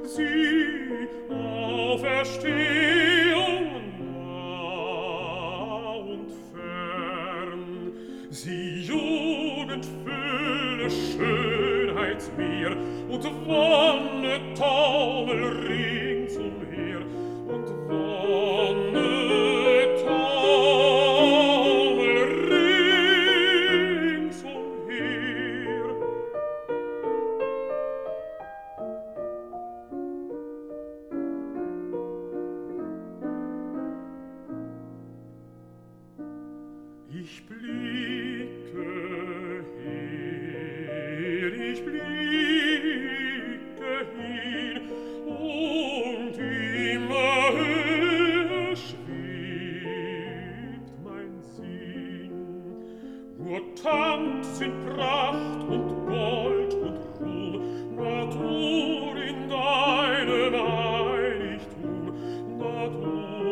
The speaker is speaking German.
sieh, Auferstehung nah und fern. Sieh, Jugend, Fülle, Schönheitsmeer und Wonne, Taumel ringsumher und Wonne, Taumel ringsumher. Ich blicke her, ich blicke hin, und immer höher schwebt mein Sinn. Nur Tanz in Pracht und Gold und Ruhm, Natur in deinem Heiligtum, Natur